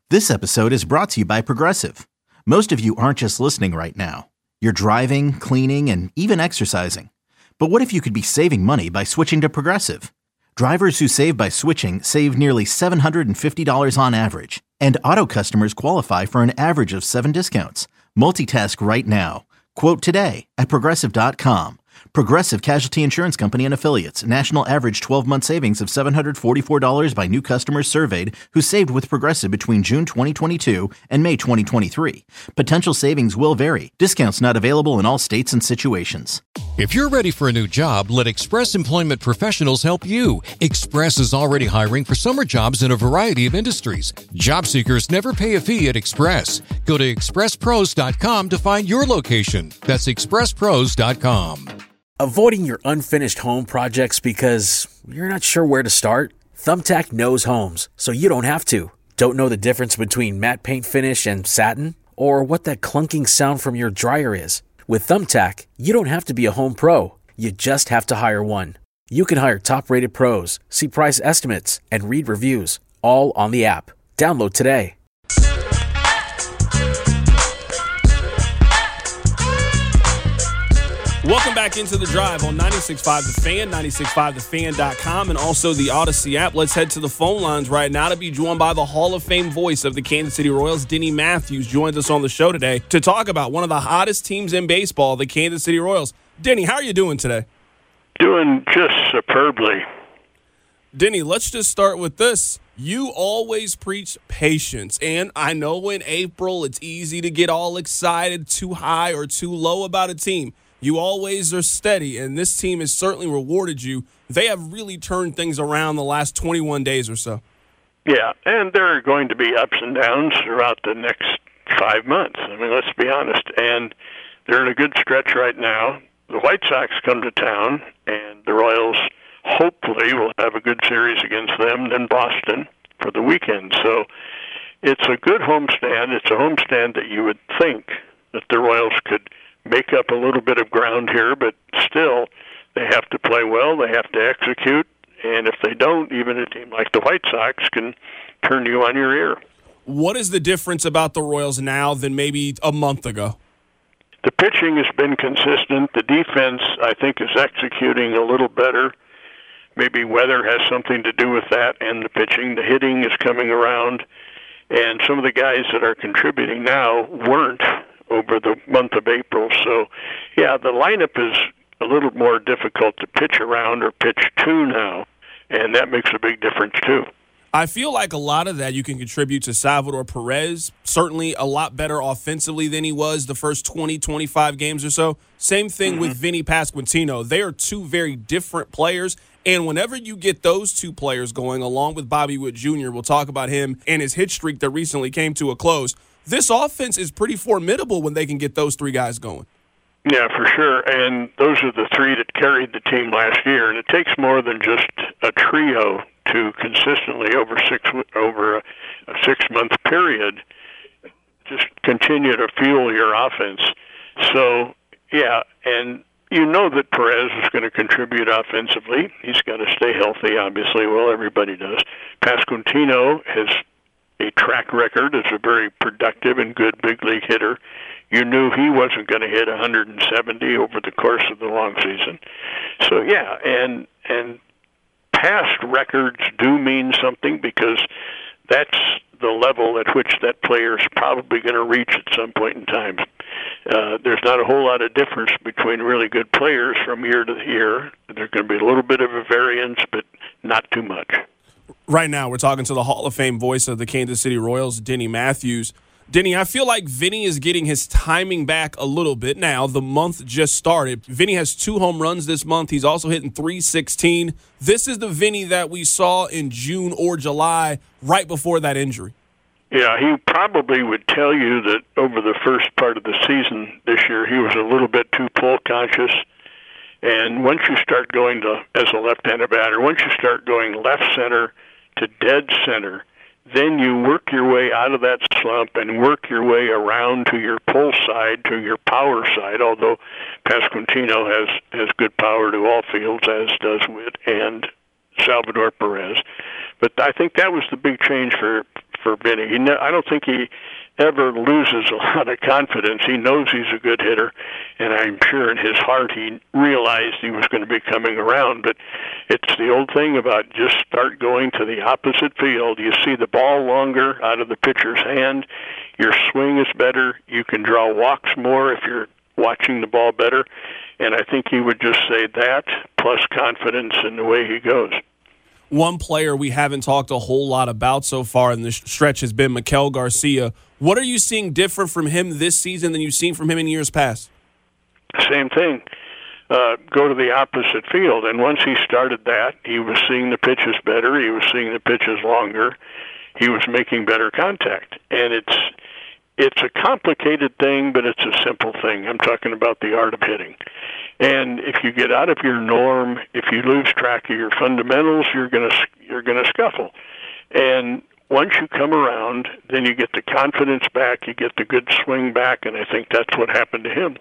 This episode is brought to you by Progressive. Most of you aren't just listening right now. You're driving, cleaning, and even exercising. But what if you could be saving money by switching to Progressive? Drivers who save by switching save nearly $750 on average. And auto customers qualify for an average of 7 discounts. Multitask right now. Quote today at Progressive.com. Progressive Casualty Insurance Company and Affiliates. National average 12-month savings of $744 by new customers surveyed who saved with Progressive between June 2022 and May 2023. Potential savings will vary. Discounts not available in all states and situations. If you're ready for a new job, let Express Employment Professionals help you. Express is already hiring for summer jobs in a variety of industries. Job seekers never pay a fee at Express. Go to expresspros.com to find your location. That's expresspros.com. Avoiding your unfinished home projects because you're not sure where to start? Thumbtack knows homes, so you don't have to. Don't know the difference between matte paint finish and satin? Or what that clunking sound from your dryer is? With Thumbtack, you don't have to be a home pro. You just have to hire one. You can hire top-rated pros, see price estimates, and read reviews, all on the app. Download today. Welcome back into The Drive on 96.5 The Fan, 96.5thefan.com, and also the Odyssey app. Let's head to the phone lines right now to be joined by the Hall of Fame voice of the Kansas City Royals, Denny Matthews, joins us on the show today to talk about one of the hottest teams in baseball, the Kansas City Royals. Denny, how are you doing today? Doing just superbly. Denny, let's just start with this. You always preach patience, and I know in April it's easy to get all excited, too high or too low about a team. You always are steady, and this team has certainly rewarded you. They have really turned things around the last 21 days or so. Yeah, and there are going to be ups and downs throughout the next 5 months. I mean, let's be honest. And they're in a good stretch right now. The White Sox come to town, and the Royals hopefully will have a good series against them, then Boston for the weekend. So it's a good homestand. It's a homestand that you would think that the Royals could make up a little bit of ground here, but still they have to play well, they have to execute, and if they don't, even a team like the White Sox can turn you on your ear. What is the difference about the Royals now than maybe a month ago? The pitching has been consistent. The defense, I think, is executing a little better. Maybe weather has something to do with that, and the pitching. The hitting is coming around, and some of the guys that are contributing now weren't over the month of April. So, yeah, the lineup is a little more difficult to pitch around or pitch to now, and that makes a big difference too. I feel like a lot of that you can contribute to Salvador Perez, certainly a lot better offensively than he was the first 20, 25 games or so. Same thing with Vinny Pasquantino. They are two very different players, and whenever you get those two players going, along with Bobby Witt Jr., we'll talk about him and his hit streak that recently came to a close. This offense is pretty formidable when they can get those three guys going. Yeah, for sure. And those are the three that carried the team last year. And it takes more than just a trio to consistently over a 6-month period just continue to fuel your offense. So, yeah, and you know that Perez is going to contribute offensively. He's got to stay healthy, obviously. Well, everybody does. Pasquantino has a track record as a very productive and good big league hitter. You knew he wasn't going to hit 170 over the course of the long season. So, yeah, and past records do mean something because that's the level at which that player is probably going to reach at some point in time. There's not a whole lot of difference between really good players from year to year. There's going to be a little bit of a variance, but not too much. Right now, we're talking to the Hall of Fame voice of the Kansas City Royals, Denny Matthews. Denny, I feel like Vinny is getting his timing back a little bit now. The month just started. Vinny has 2 home runs this month. He's also hitting .316. This is the Vinny that we saw in June or July right before that injury. Yeah, he probably would tell you that over the first part of the season this year, he was a little bit too pull conscious. And once you start going to, as a left-handed batter, once you start going left center to dead center, then you work your way out of that slump and work your way around to your pull side, to your power side, although Pasquantino has good power to all fields, as does Witt and Salvador Perez. But I think that was the big change for for Vinny. I don't think he ever loses a lot of confidence. He knows he's a good hitter, and I'm sure in his heart he realized he was going to be coming around. But it's the old thing about just start going to the opposite field. You see the ball longer out of the pitcher's hand. Your swing is better. You can draw walks more if you're watching the ball better. And I think he would just say that plus confidence in the way he goes. One player we haven't talked a whole lot about so far in this stretch has been Maikel Garcia. What are you seeing different from him this season than you've seen from him in years past? Same thing. Go to the opposite field. And once he started that, he was seeing the pitches better. He was seeing the pitches longer. He was making better contact. And it's a complicated thing, but it's a simple thing. I'm talking about the art of hitting. And if you get out of your norm, if you lose track of your fundamentals, you're gonna scuffle. And once you come around, then you get the confidence back, you get the good swing back, and I think that's what happened to him.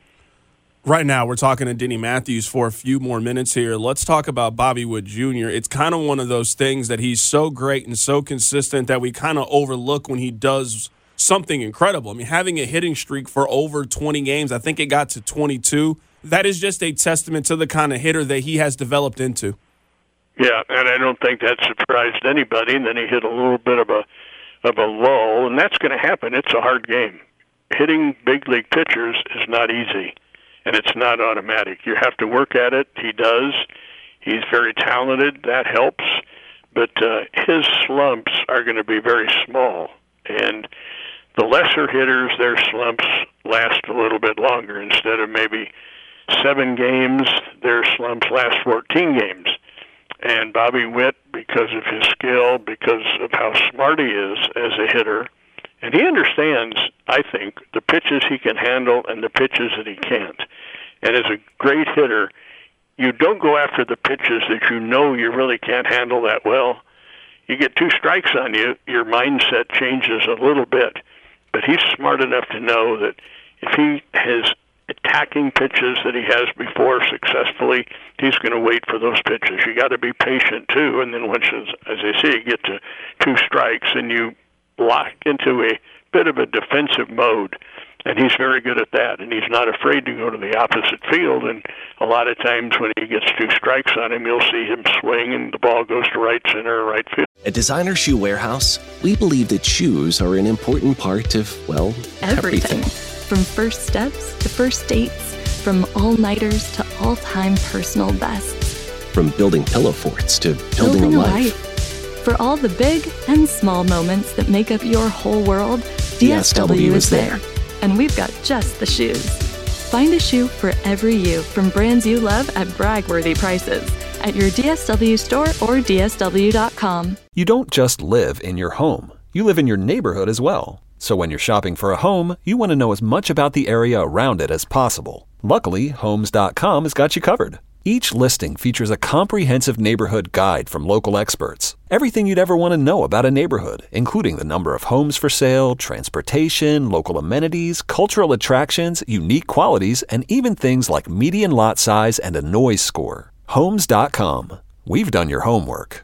Right now, we're talking to Denny Matthews for a few more minutes here. Let's talk about Bobby Witt Jr. It's kind of one of those things that he's so great and so consistent that we kind of overlook when he does something incredible. I mean, having a hitting streak for over 20 games, I think it got to 22. That is just a testament to the kind of hitter that he has developed into. Yeah, and I don't think that surprised anybody. And then he hit a little bit of a lull, and that's going to happen. It's a hard game. Hitting big league pitchers is not easy, and it's not automatic. You have to work at it. He does. He's very talented. That helps. But his slumps are going to be very small, and the lesser hitters, their slumps last a little bit longer. Instead of maybe 7 games, their slumps last 14 games. And Bobby Witt, because of his skill, because of how smart he is as a hitter, and he understands, I think, the pitches he can handle and the pitches that he can't. And as a great hitter, you don't go after the pitches that you know you really can't handle that well. You get 2 strikes on you, your mindset changes a little bit. But he's smart enough to know that if he has attacking pitches that he has before successfully, he's going to wait for those pitches. You got to be patient too, and then once, as I say, you get to 2 strikes and you lock into a bit of a defensive mode, and he's very good at that, and he's not afraid to go to the opposite field, and a lot of times when he gets 2 strikes on him, you'll see him swing and the ball goes to right center or right field. At Designer Shoe Warehouse, we believe that shoes are an important part of, well, everything. From first steps to first dates, from all-nighters to all-time personal bests. From building pillow forts to building a life. For all the big and small moments that make up your whole world, DSW is there. And we've got just the shoes. Find a shoe for every you from brands you love at brag-worthy prices at your DSW store or DSW.com. You don't just live in your home. You live in your neighborhood as well. So when you're shopping for a home, you want to know as much about the area around it as possible. Luckily, Homes.com has got you covered. Each listing features a comprehensive neighborhood guide from local experts. Everything you'd ever want to know about a neighborhood, including the number of homes for sale, transportation, local amenities, cultural attractions, unique qualities, and even things like median lot size and a noise score. Homes.com. We've done your homework.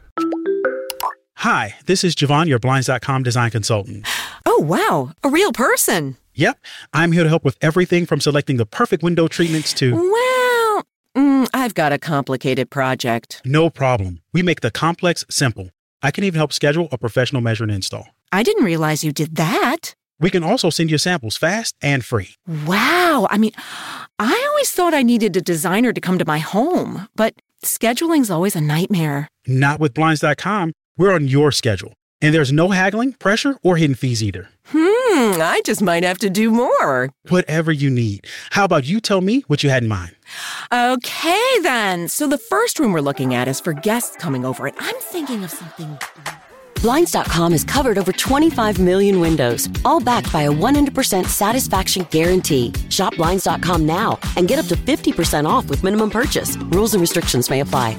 Hi, this is Javon, your Blinds.com design consultant. Oh, wow. A real person. Yep. I'm here to help with everything from selecting the perfect window treatments to... Well, I've got a complicated project. No problem. We make the complex simple. I can even help schedule a professional measure and install. I didn't realize you did that. We can also send you samples fast and free. Wow. I mean, I always thought I needed a designer to come to my home, but scheduling's always a nightmare. Not with Blinds.com. We're on your schedule. And there's no haggling, pressure, or hidden fees either. I just might have to do more. Whatever you need. How about you tell me what you had in mind? Okay, then. So the first room we're looking at is for guests coming over, and I'm thinking of something... Blinds.com has covered over 25 million windows, all backed by a 100% satisfaction guarantee. Shop Blinds.com now and get up to 50% off with minimum purchase. Rules and restrictions may apply.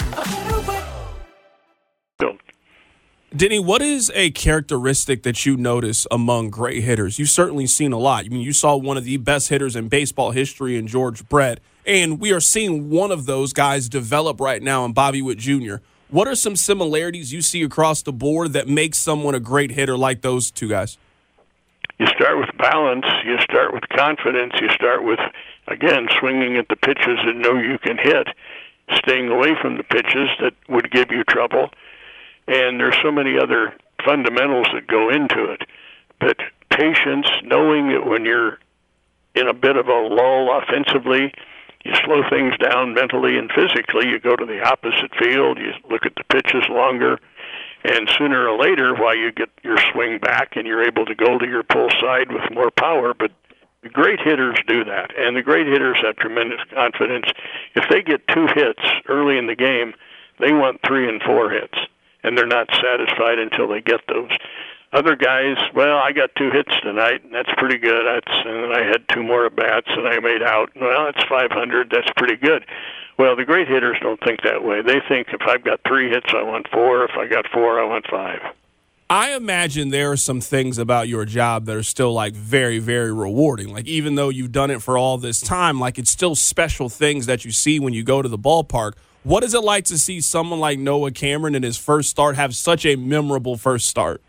Denny, what is a characteristic that you notice among great hitters? You've certainly seen a lot. I mean, you saw one of the best hitters in baseball history in George Brett, and we are seeing one of those guys develop right now in Bobby Witt Jr. What are some similarities you see across the board that make someone a great hitter like those two guys? You start with balance. You start with confidence. You start with, again, swinging at the pitches that know you can hit, staying away from the pitches that would give you trouble. And there's so many other fundamentals that go into it. But patience, knowing that when you're in a bit of a lull offensively, you slow things down mentally and physically. You go to the opposite field. You look at the pitches longer. And sooner or later, while you get your swing back and you're able to go to your pull side with more power, but the great hitters do that. And the great hitters have tremendous confidence. If they get 2 hits early in the game, they want 3 and 4 hits. And they're not satisfied until they get those. Other guys, well, I got 2 hits tonight, and that's pretty good. And I had 2 more at-bats, and I made out. Well, that's 500. That's pretty good. Well, the great hitters don't think that way. They think if I've got 3 hits, I want 4. If I got 4, I want 5. I imagine there are some things about your job that are still, like, very, very rewarding. Like, even though you've done it for all this time, like, it's still special things that you see when you go to the ballpark. What is it like to see someone like Noah Cameron in his first start have such a memorable first start?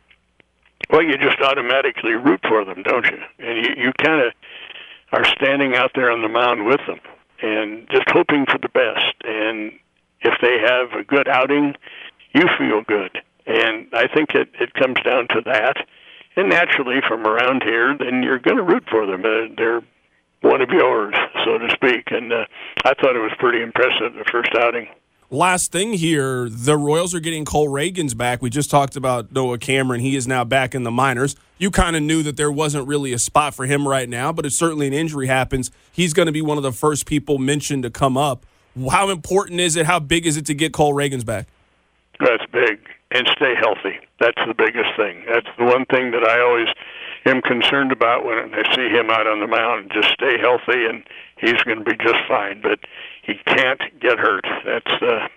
Well, you just automatically root for them, don't you? And you kind of are standing out there on the mound with them and just hoping for the best. And if they have a good outing, you feel good. And I think it comes down to that. And naturally, from around here, then you're going to root for them. They're one of yours, so to speak. And I thought it was pretty impressive, the first outing. Last thing here, the Royals are getting Cole Reagans back. We just talked about Noah Cameron. He is now back in the minors. You kind of knew that there wasn't really a spot for him right now, but if certainly an injury happens, he's going to be one of the first people mentioned to come up. How important is it? How big is it to get Cole Reagans back? That's big. And stay healthy. That's the biggest thing. That's the one thing that I always am concerned about when I see him out on the mound. Just stay healthy, and he's going to be just fine. But he can't get hurt. That's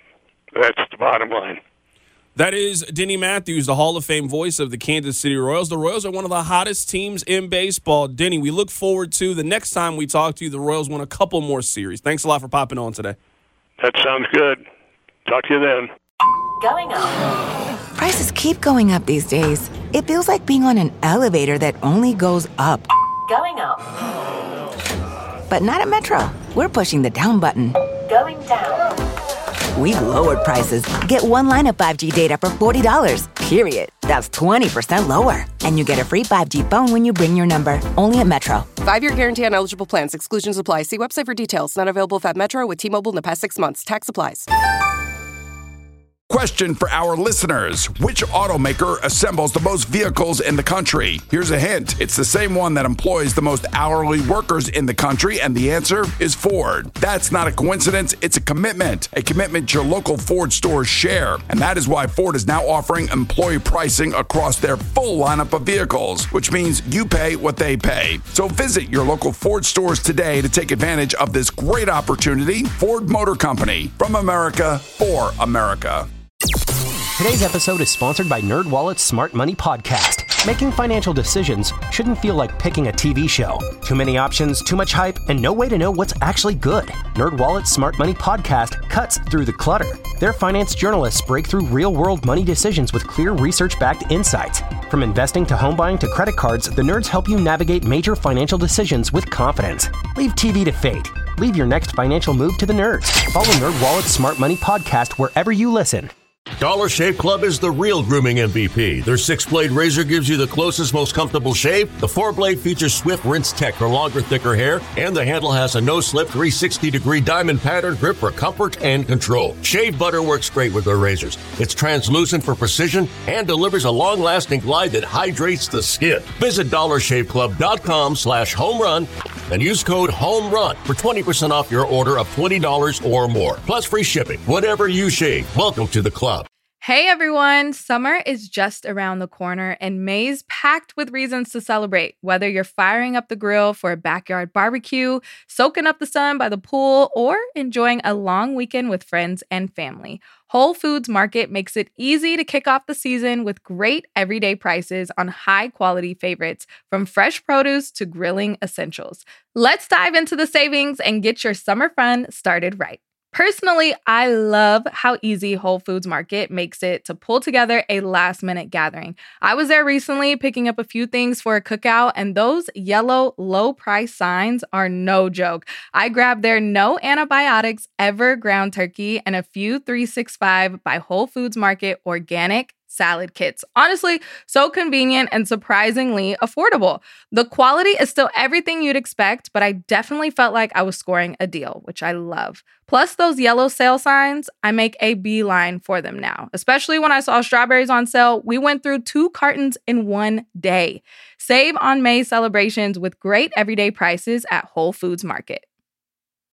the bottom line. That is Denny Matthews, the Hall of Fame voice of the Kansas City Royals. The Royals are one of the hottest teams in baseball. Denny, we look forward to the next time we talk to you. The Royals win a couple more series. Thanks a lot for popping on today. That sounds good. Talk to you then. Going up. Prices keep going up these days. It feels like being on an elevator that only goes up. Going up. But not at Metro. We're pushing the down button. Going down. We've lowered prices. Get one line of 5G data for $40, period. That's 20% lower. And you get a free 5G phone when you bring your number. Only at Metro. 5-year guarantee on eligible plans. Exclusions apply. See website for details. Not available at Metro with T-Mobile in the past 6 months. Tax applies. Question for our listeners. Which automaker assembles the most vehicles in the country? Here's a hint. It's the same one that employs the most hourly workers in the country, and the answer is Ford. That's not a coincidence. It's a commitment your local Ford stores share. And that is why Ford is now offering employee pricing across their full lineup of vehicles, which means you pay what they pay. So visit your local Ford stores today to take advantage of this great opportunity. Ford Motor Company, from America for America. Today's episode is sponsored by NerdWallet's Smart Money Podcast. Making financial decisions shouldn't feel like picking a TV show. Too many options, too much hype, and no way to know what's actually good. NerdWallet's Smart Money Podcast cuts through the clutter. Their finance journalists break through real-world money decisions with clear research-backed insights. From investing to home buying to credit cards, the nerds help you navigate major financial decisions with confidence. Leave TV to fate. Leave your next financial move to the nerds. Follow NerdWallet's Smart Money Podcast wherever you listen. Dollar Shave Club is the real grooming MVP. Their 6-blade razor gives you the closest, most comfortable shave. The 4-blade features swift rinse tech for longer, thicker hair, and the handle has a no-slip 360-degree diamond pattern grip for comfort and control. Shave butter works great with their razors. It's translucent for precision and delivers a long-lasting glide that hydrates the skin. Visit DollarShaveClub.com/homerun and use code HOMERUN for 20% off your order of $20 or more. Plus free shipping. Whatever you shave, welcome to the club. Hey everyone, summer is just around the corner and May's packed with reasons to celebrate. Whether you're firing up the grill for a backyard barbecue, soaking up the sun by the pool, or enjoying a long weekend with friends and family, Whole Foods Market makes it easy to kick off the season with great everyday prices on high-quality favorites, from fresh produce to grilling essentials. Let's dive into the savings and get your summer fun started right. Personally, I love how easy Whole Foods Market makes it to pull together a last-minute gathering. I was there recently picking up a few things for a cookout, and those yellow low-price signs are no joke. I grabbed their no antibiotics ever ground turkey and a few 365 by Whole Foods Market organic salad kits. Honestly, so convenient and surprisingly affordable. The quality is still everything you'd expect, but I definitely felt like I was scoring a deal, which I love. Plus those yellow sale signs, I make a beeline for them now. Especially when I saw strawberries on sale, we went through 2 cartons in one day. Save on May celebrations with great everyday prices at Whole Foods Market.